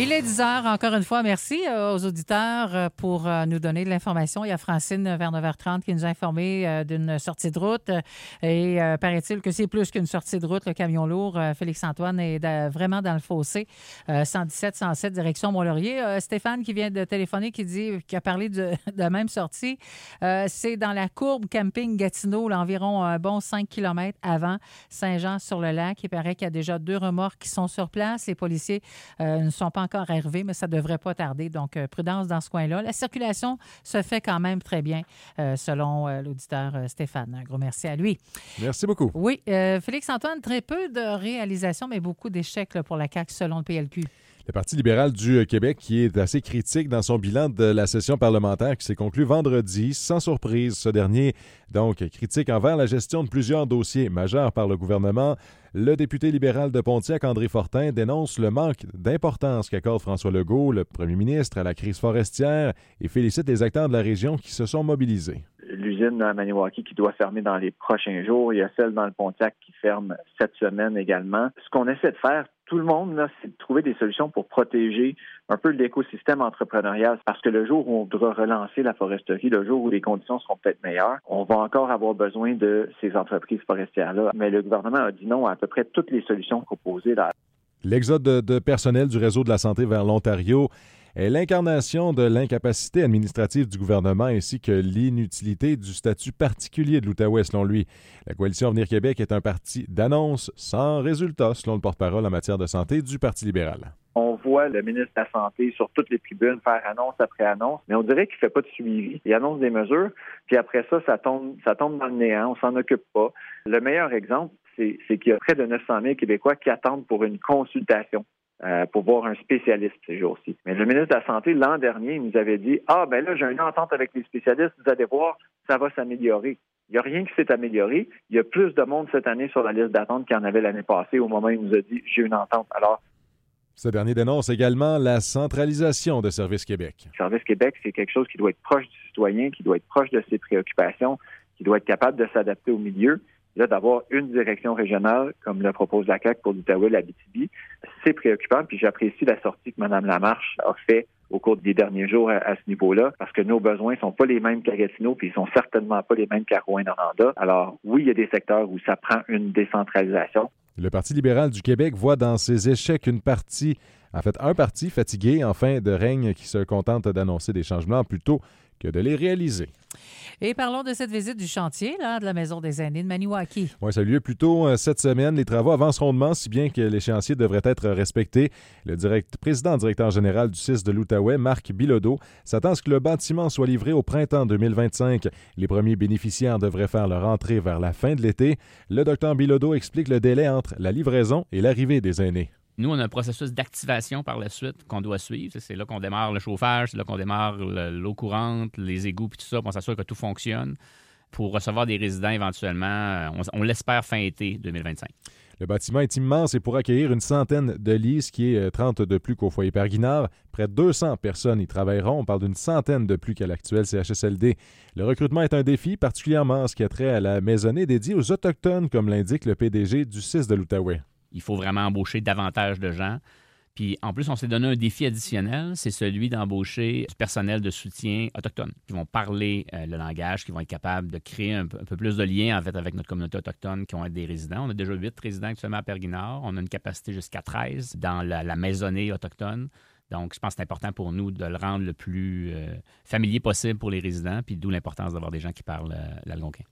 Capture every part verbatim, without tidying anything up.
Il est dix heures, encore une fois, merci aux auditeurs pour nous donner de l'information. Il y a Francine vers neuf heures trente qui nous a informé d'une sortie de route et euh, paraît-il que c'est plus qu'une sortie de route, le camion lourd. Félix-Antoine est de, vraiment dans le fossé. Euh, cent dix-sept cent sept, direction Mont-Laurier. Euh, Stéphane qui vient de téléphoner, qui dit, qui a parlé de, de la même sortie. Euh, c'est dans la courbe camping Gatineau, là, environ un bon cinq kilomètres avant Saint-Jean-sur-le-Lac. Il paraît qu'il y a déjà deux remorques qui sont sur place. Les policiers euh, ne sont pas encore arrivé, mais ça ne devrait pas tarder. Donc, euh, prudence dans ce coin-là. La circulation se fait quand même très bien, euh, selon euh, l'auditeur euh, Stéphane. Un gros merci à lui. Merci beaucoup. Oui, euh, Félix-Antoine, très peu de réalisations, mais beaucoup d'échecs là, pour la C A Q, selon le P L Q. Le Parti libéral du Québec qui est assez critique dans son bilan de la session parlementaire qui s'est conclue vendredi. Sans surprise, ce dernier, donc, critique envers la gestion de plusieurs dossiers majeurs par le gouvernement. Le député libéral de Pontiac, André Fortin, dénonce le manque d'importance qu'accorde François Legault, le premier ministre, à la crise forestière et félicite les acteurs de la région qui se sont mobilisés. L'usine à Maniwaki qui doit fermer dans les prochains jours. Il y a celle dans le Pontiac qui ferme cette semaine également. Ce qu'on essaie de faire, tout le monde, là, c'est de trouver des solutions pour protéger un peu l'écosystème entrepreneurial. Parce que le jour où on voudra relancer la foresterie, le jour où les conditions seront peut-être meilleures, on va encore avoir besoin de ces entreprises forestières-là. Mais le gouvernement a dit non à à peu près toutes les solutions proposées là. L'exode de, de personnel du réseau de la santé vers l'Ontario est l'incarnation de l'incapacité administrative du gouvernement ainsi que l'inutilité du statut particulier de l'Outaouais, selon lui. La Coalition Avenir Québec est un parti d'annonce sans résultat, selon le porte-parole en matière de santé du Parti libéral. On voit le ministre de la Santé sur toutes les tribunes faire annonce après annonce, mais on dirait qu'il ne fait pas de suivi. Il annonce des mesures, puis après ça, ça tombe, ça tombe dans le néant, on s'en occupe pas. Le meilleur exemple, c'est, c'est qu'il y a près de neuf cent mille Québécois qui attendent pour une consultation. Euh, pour voir un spécialiste ces jours-ci. Mais le ministre de la Santé, l'an dernier, il nous avait dit « Ah, ben là, j'ai une entente avec les spécialistes, vous allez voir, ça va s'améliorer. » Il n'y a rien qui s'est amélioré. Il y a plus de monde cette année sur la liste d'attente qu'il y en avait l'année passée au moment où il nous a dit « J'ai une entente. » Alors, ce dernier dénonce également la centralisation de Service Québec. Service Québec, c'est quelque chose qui doit être proche du citoyen, qui doit être proche de ses préoccupations, qui doit être capable de s'adapter au milieu. Là, d'avoir une direction régionale, comme le propose la C A Q pour l'Outaouais, l'Abitibi, c'est préoccupant. Puis j'apprécie la sortie que Mme Lamarche a fait au cours des derniers jours à, à ce niveau-là, parce que nos besoins sont pas les mêmes qu'à Gatineau, puis ils sont certainement pas les mêmes qu'à Rouyn-Noranda. Alors, oui, il y a des secteurs où ça prend une décentralisation. Le Parti libéral du Québec voit dans ses échecs une partie, en fait, un parti fatigué en fin de règne qui se contente d'annoncer des changements plutôt que de les réaliser. Et parlons de cette visite du chantier là, de la Maison des aînés de Maniwaki. Oui, ça a lieu plus tôt euh, cette semaine. Les travaux avancent rondement, si bien que l'échéancier devrait être respecté. Le direct, président directeur général du C I S de l'Outaouais, Marc Bilodeau, s'attend à ce que le bâtiment soit livré au printemps deux mille vingt-cinq. Les premiers bénéficiaires devraient faire leur entrée vers la fin de l'été. Le docteur Bilodeau explique le délai entre la livraison et l'arrivée des aînés. Nous, on a un processus d'activation par la suite qu'on doit suivre. C'est là qu'on démarre le chauffage, c'est là qu'on démarre l'eau courante, les égouts, puis tout ça, pour s'assurer que tout fonctionne pour recevoir des résidents éventuellement, on, on l'espère fin été deux mille vingt-cinq. Le bâtiment est immense et pour accueillir une centaine de lits, ce qui est trente de plus qu'au foyer Père-Guinard. Près de deux cents personnes y travailleront. On parle d'une centaine de plus qu'à l'actuel C H S L D. Le recrutement est un défi, particulièrement en ce qui a trait à la maisonnée dédiée aux Autochtones, comme l'indique le P D G du C I S de l'Outaouais. Il faut vraiment embaucher davantage de gens. Puis en plus, on s'est donné un défi additionnel, c'est celui d'embaucher du personnel de soutien autochtone qui vont parler euh, le langage, qui vont être capables de créer un peu, un peu plus de liens en fait, avec notre communauté autochtone qui vont être des résidents. On a déjà huit résidents actuellement à Père-Guinard. On a une capacité jusqu'à treize dans la, la maisonnée autochtone. Donc, je pense que c'est important pour nous de le rendre le plus euh, familier possible pour les résidents, puis d'où l'importance d'avoir des gens qui parlent euh, l'algonquin.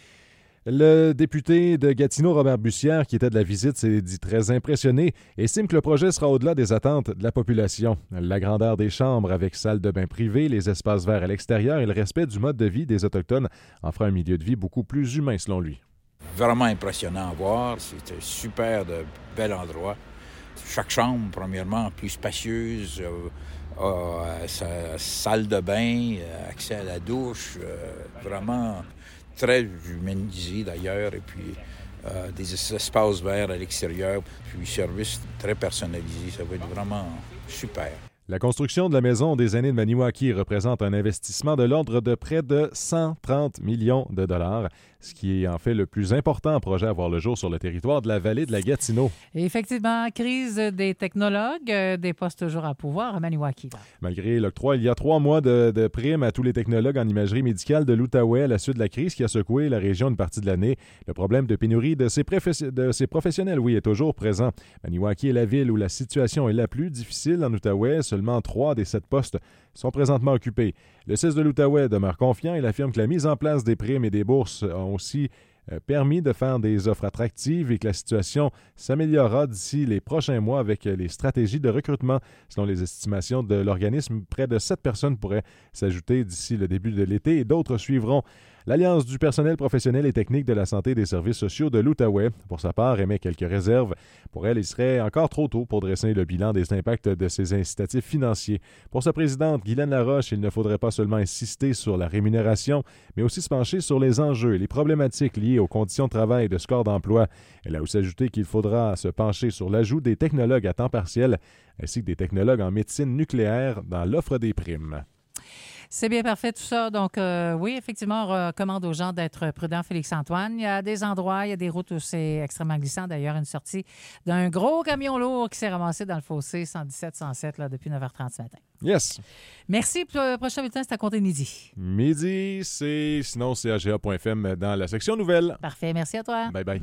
Le député de Gatineau, Robert Bussière, qui était de la visite, s'est dit très impressionné et estime que le projet sera au-delà des attentes de la population. La grandeur des chambres avec salle de bain privée, les espaces verts à l'extérieur et le respect du mode de vie des Autochtones en fera un milieu de vie beaucoup plus humain, selon lui. Vraiment impressionnant à voir. C'est un super de bel endroit. Chaque chambre, premièrement, plus spacieuse, euh, euh, sa salle de bain, accès à la douche, euh, vraiment... très humanisé d'ailleurs, et puis euh, des espaces verts à l'extérieur, puis service très personnalisé. Ça va être vraiment super. La construction de la maison des aînés de Maniwaki représente un investissement de l'ordre de près de cent trente millions de dollars, ce qui est en fait le plus important projet à voir le jour sur le territoire de la vallée de la Gatineau. Et effectivement, crise des technologues, euh, des postes toujours à pouvoir à Maniwaki. Malgré l'octroi il y a trois mois de, de primes à tous les technologues en imagerie médicale de l'Outaouais à la suite de la crise qui a secoué la région une partie de l'année, le problème de pénurie de ces, préfes- de ces professionnels, oui, est toujours présent. Maniwaki est la ville où la situation est la plus difficile en Outaouais. Seulement trois des sept postes sont présentement occupés. Le C I S de l'Outaouais demeure confiant. Il affirme que la mise en place des primes et des bourses ont aussi euh, permis de faire des offres attractives et que la situation s'améliorera d'ici les prochains mois avec les stratégies de recrutement. Selon les estimations de l'organisme, près de sept personnes pourraient s'ajouter d'ici le début de l'été et d'autres suivront. L'Alliance du personnel professionnel et technique de la santé et des services sociaux de l'Outaouais, pour sa part, émet quelques réserves. Pour elle, il serait encore trop tôt pour dresser le bilan des impacts de ces incitatifs financiers. Pour sa présidente, Guylaine Laroche, il ne faudrait pas seulement insister sur la rémunération, mais aussi se pencher sur les enjeux et les problématiques liées aux conditions de travail et de score d'emploi. Elle a aussi ajouté qu'il faudra se pencher sur l'ajout des technologues à temps partiel, ainsi que des technologues en médecine nucléaire dans l'offre des primes. C'est bien parfait tout ça. Donc, euh, oui, effectivement, on recommande aux gens d'être prudents, Félix-Antoine. Il y a des endroits, il y a des routes où c'est extrêmement glissant. D'ailleurs, une sortie d'un gros camion lourd qui s'est ramassé dans le fossé cent dix-sept cent sept là, depuis neuf heures trente ce matin. Yes. Merci. Pour le prochain bulletin, c'est à compter de midi. Midi, c'est sinon c'est A G A point F M dans la section nouvelles. Parfait. Merci à toi. Bye bye.